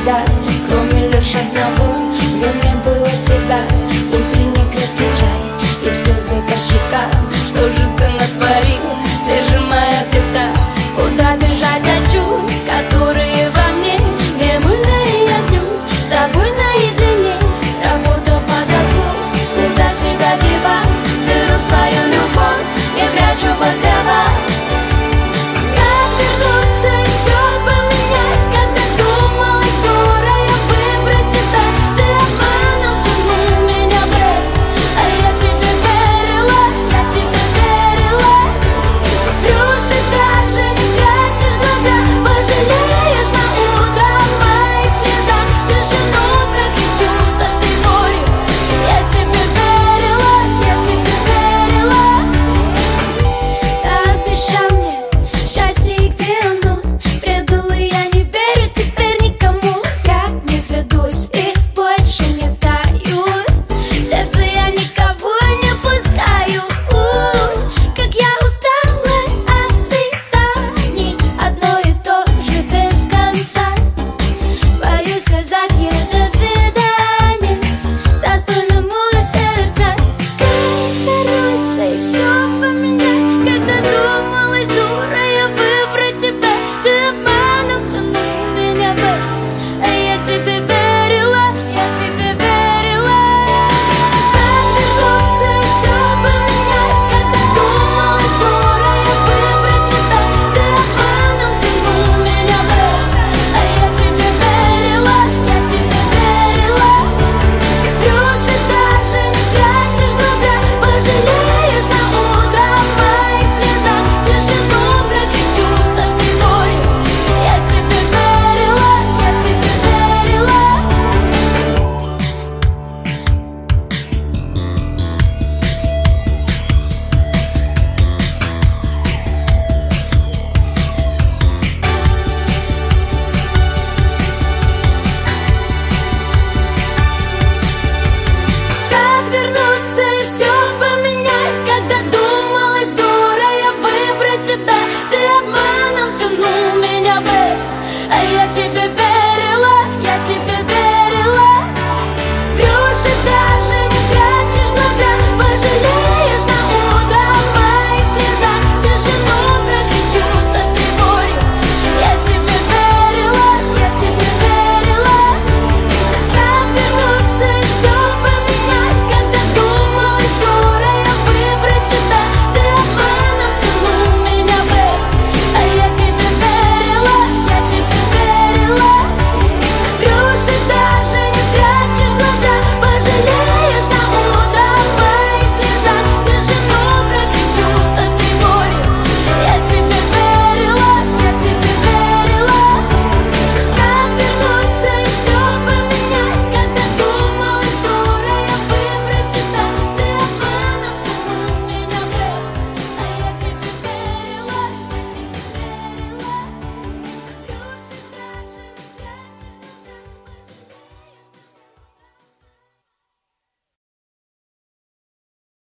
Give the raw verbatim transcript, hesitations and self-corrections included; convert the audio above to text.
всегда, кроме лишь одного, где мне было тебя. Утренний крепкий чай и слезы по щекам. Что же ты натворил? Ты же моя беда. Куда бежать от чувств, которые во мне? Мне больно и я злюсь, с собой наедине. Работа под откос, куда себя девать? Дыру свою